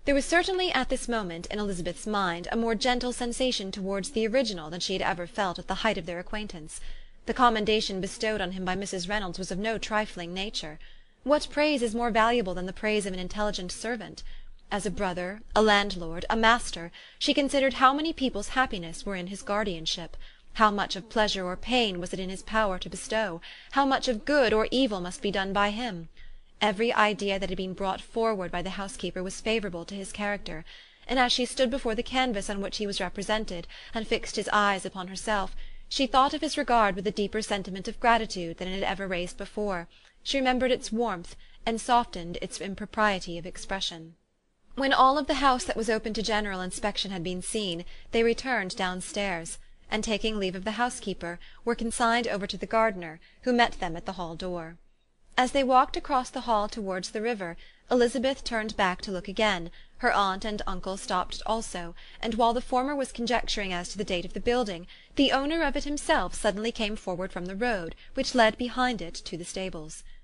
There was certainly at this moment in Elizabeth's mind a more gentle sensation towards the original than she had ever felt at the height of their acquaintance. The commendation bestowed on him by Mrs. Reynolds was of no trifling nature. What praise is more valuable than the praise of an intelligent servant? As a brother, a landlord, a master, she considered how many people's happiness were in his guardianship, how much of pleasure or pain was it in his power to bestow, how much of good or evil must be done by him. Every idea that had been brought forward by the housekeeper was favourable to his character, and as she stood before the canvas on which he was represented, and fixed his eyes upon herself, she thought of his regard with a deeper sentiment of gratitude than it had ever raised before. She remembered its warmth, and softened its impropriety of expression. When all of the house that was open to general inspection had been seen, they returned downstairs, and taking leave of the housekeeper, were consigned over to the gardener, who met them at the hall door. As they walked across the hall towards the river, Elizabeth turned back to look again, her aunt and uncle stopped also, and while the former was conjecturing as to the date of the building, the owner of it himself suddenly came forward from the road, which led behind it to the stables.